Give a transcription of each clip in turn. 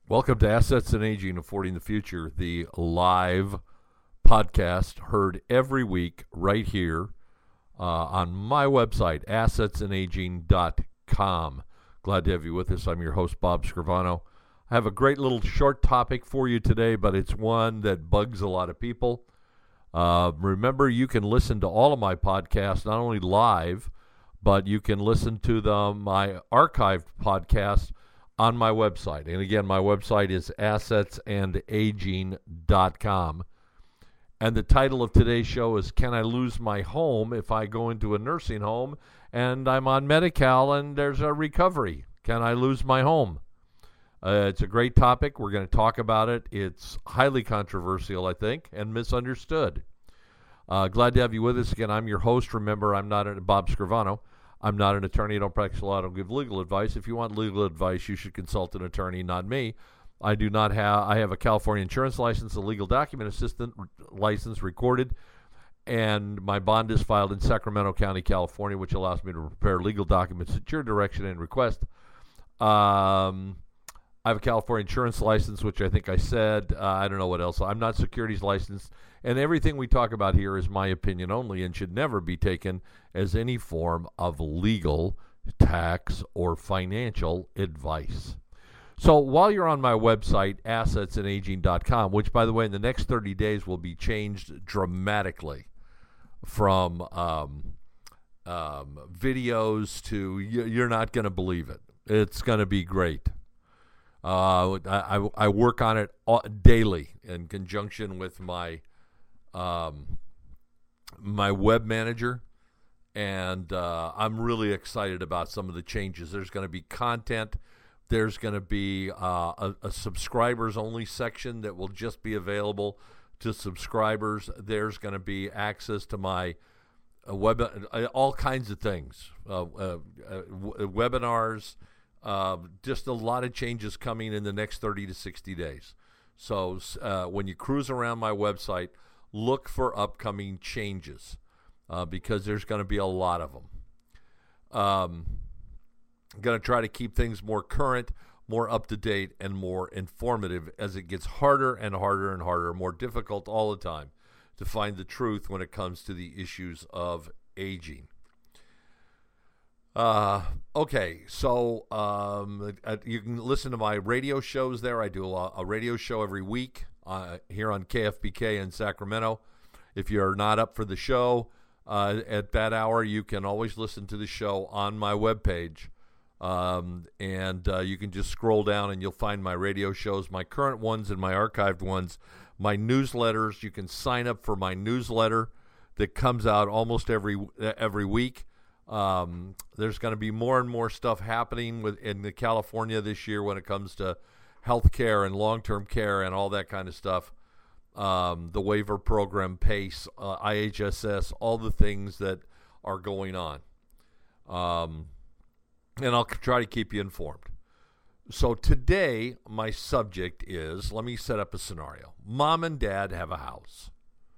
Welcome to Assets and Aging, Affording the Future, the live podcast heard every week right here on my website, assetsandaging.com. Glad to have you with us. I'm your host, Bob Scrivano. I have a great little short topic for you today, but it's one that bugs a lot of people. Remember, you can listen to all of my podcasts, not only live, but you can listen to my archived podcasts on my website. And again, my website is assetsandaging.com. And the title of today's show is, Can I Lose My Home If I Go Into a Nursing Home and I'm on Medi-Cal and there's a recovery? Can I lose my home? It's a great topic. We're going to talk about it. It's highly controversial, I think, and misunderstood. Glad to have you with us again. I'm your host. Remember, I'm not Bob Scrivano. I'm not an attorney. I don't practice law. I don't give legal advice. If you want legal advice, you should consult an attorney, not me. I have a California insurance license, a legal document assistant license recorded, and my bond is filed in Sacramento County, California, which allows me to prepare legal documents at your direction and request. I have a California insurance license, which I think I said. I don't know what else. I'm not securities licensed. And everything we talk about here is my opinion only and should never be taken as any form of legal, tax, or financial advice. So while you're on my website, assetsandaging.com, which, by the way, in the next 30 days will be changed dramatically from videos to, you're not going to believe it. It's going to be great. I work on it daily in conjunction with my my web manager, and I'm really excited about some of the changes. There's going to be content. There's going to be a subscribers only section that will just be available to subscribers. There's going to be access to my web, all kinds of things, webinars, just a lot of changes coming in the next 30 to 60 days. So when you cruise around my website, look for upcoming changes because there's going to be a lot of them. I'm going to try to keep things more current, more up-to-date, and more informative as it gets harder and harder and harder, more difficult all the time to find the truth when it comes to the issues of aging. Okay, so you can listen to my radio shows there. I do a radio show every week here on KFBK in Sacramento. If you're not up for the show at that hour, you can always listen to the show on my webpage. And you can just scroll down and you'll find my radio shows, my current ones and my archived ones, my newsletters. You can sign up for my newsletter that comes out almost every week. There's going to be more and more stuff happening in California this year when it comes to health care and long-term care and all that kind of stuff. The waiver program, PACE, IHSS, all the things that are going on. And I'll try to keep you informed. So today, my subject is, let me set up a scenario. Mom and Dad have a house.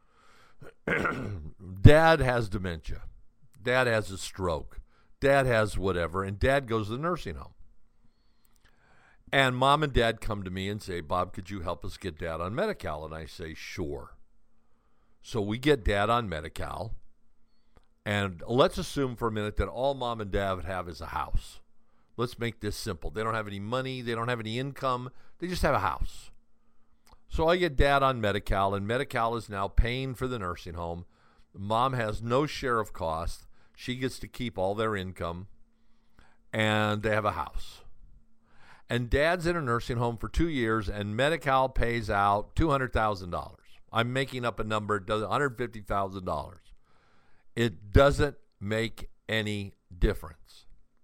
Dad has dementia. Dad has a stroke. Dad has whatever, and Dad goes to the nursing home. And Mom and Dad come to me and say, Bob, could you help us get Dad on Medi-Cal? And I say, sure. So we get Dad on Medi-Cal. And let's assume for a minute that all Mom and Dad have is a house. Let's make this simple. They don't have any money. They don't have any income. They just have a house. So I get Dad on Medi-Cal, and Medi-Cal is now paying for the nursing home. Mom has no share of cost. She gets to keep all their income, and they have a house. And Dad's in a nursing home for 2 years, and Medi-Cal pays out $200,000. I'm making up a number. It does $150,000. It doesn't make any difference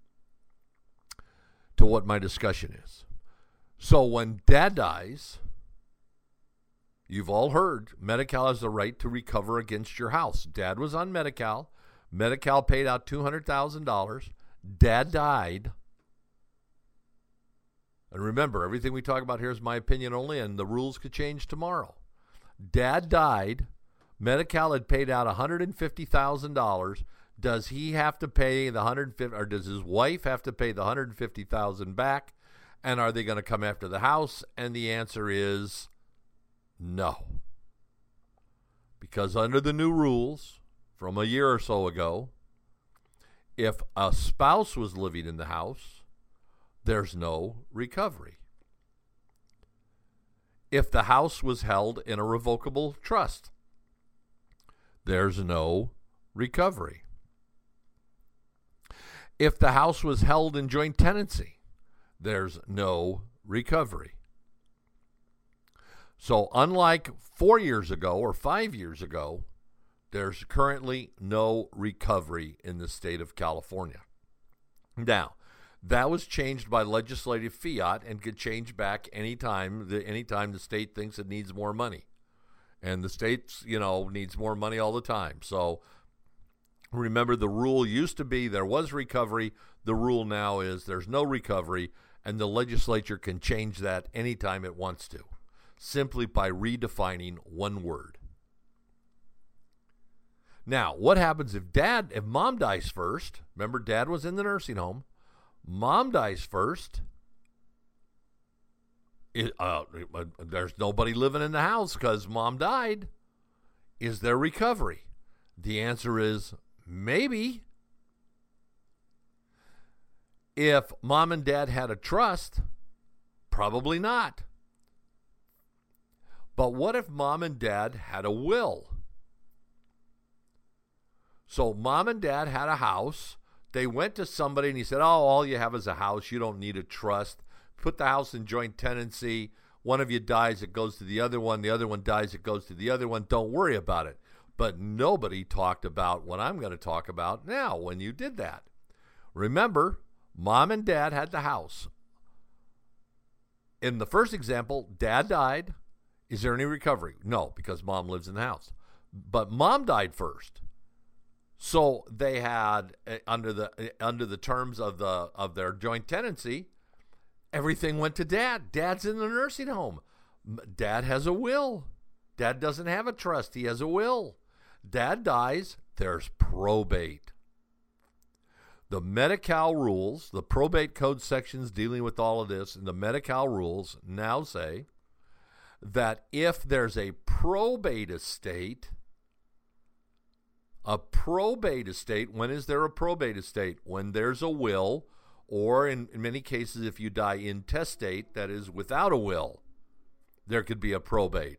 to what my discussion is. So when Dad dies, you've all heard Medi-Cal has the right to recover against your house. Dad was on Medi-Cal. Medi-Cal paid out $200,000. Dad died. And remember, everything we talk about here is my opinion only, and the rules could change tomorrow. Dad died. Medi-Cal had paid out $150,000. Does he have to pay the $150,000, or does his wife have to pay the $150,000 back? And are they going to come after the house? And the answer is no. Because under the new rules from a year or so ago, if a spouse was living in the house, there's no recovery. If the house was held in a revocable trust, there's no recovery. If the house was held in joint tenancy, there's no recovery. So unlike 4 years ago or 5 years ago, there's currently no recovery in the state of California. Now, that was changed by legislative fiat and could change back anytime the state thinks it needs more money. And the state, needs more money all the time. So remember, the rule used to be there was recovery. The rule now is there's no recovery, and the legislature can change that anytime it wants to, simply by redefining one word. Now, what happens if mom dies first? Remember, dad was in the nursing home. Mom dies first. There's nobody living in the house because mom died. Is there recovery? The answer is maybe. If mom and dad had a trust, probably not. But what if mom and dad had a will? So mom and dad had a house. They went to somebody and he said, all you have is a house. You don't need a trust. Put the house in joint tenancy. One of you dies, it goes to the other one. The other one dies, it goes to the other one. Don't worry about it. But nobody talked about what I'm going to talk about now when you did that. Remember, mom and dad had the house. In the first example, dad died. Is there any recovery? No, because mom lives in the house. But mom died first. So they had, under the terms of their joint tenancy, everything went to dad. Dad's in the nursing home. Dad has a will. Dad doesn't have a trust. He has a will. Dad dies. There's probate. The Medi-Cal rules, the probate code sections dealing with all of this, and the Medi-Cal rules now say that if there's a probate estate, when is there a probate estate? When there's a will, or in many cases, if you die intestate, that is without a will, there could be a probate.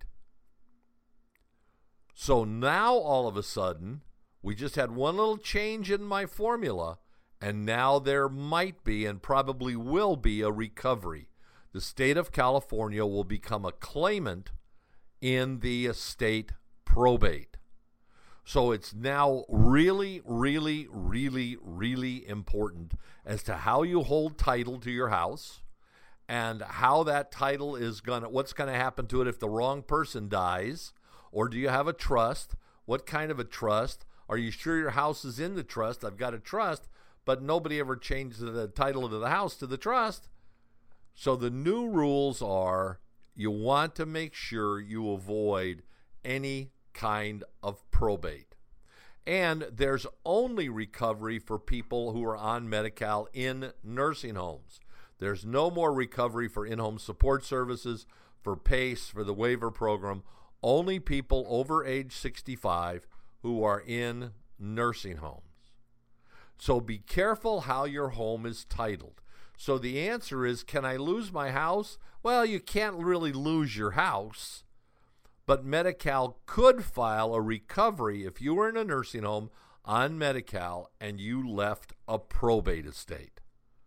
So now all of a sudden, we just had one little change in my formula, and now there might be and probably will be a recovery. The state of California will become a claimant in the estate probate. So it's now really, really, really, really important as to how you hold title to your house and how that title is what's going to happen to it if the wrong person dies, or do you have a trust? What kind of a trust? Are you sure your house is in the trust? I've got a trust, but nobody ever changed the title of the house to the trust. So the new rules are you want to make sure you avoid any kind of probate. And there's only recovery for people who are on Medi-Cal in nursing homes. There's no more recovery for in-home support services, for PACE, for the waiver program. Only people over age 65 who are in nursing homes. So be careful how your home is titled. So the answer is, can I lose my house? Well, you can't really lose your house. But Medi-Cal could file a recovery if you were in a nursing home on Medi-Cal and you left a probate estate.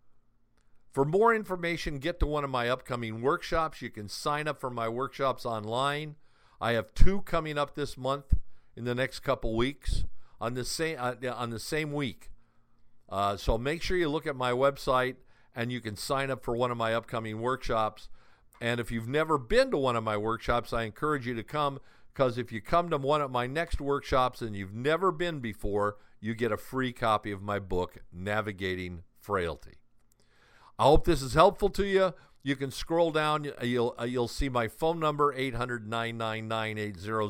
For more information, get to one of my upcoming workshops. You can sign up for my workshops online. I have 2 coming up this month in the next couple weeks on the same week. So make sure you look at my website and you can sign up for one of my upcoming workshops. And if you've never been to one of my workshops, I encourage you to come, because if you come to one of my next workshops and you've never been before, you get a free copy of my book, Navigating Frailty. I hope this is helpful to you. You can scroll down. You'll see my phone number,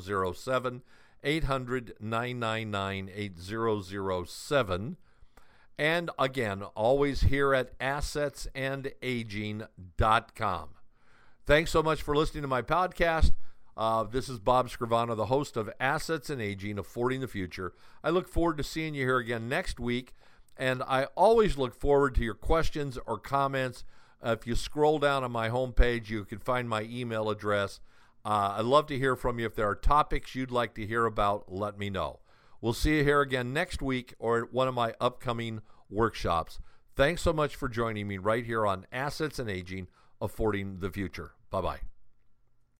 800-999-8007, 800-999-8007. And again, always here at assetsandaging.com. Thanks so much for listening to my podcast. This is Bob Scrivano, the host of Assets and Aging, Affording the Future. I look forward to seeing you here again next week, and I always look forward to your questions or comments. If you scroll down on my homepage, you can find my email address. I'd love to hear from you. If there are topics you'd like to hear about, let me know. We'll see you here again next week or at one of my upcoming workshops. Thanks so much for joining me right here on Assets and Aging, Affording the Future. Bye-bye.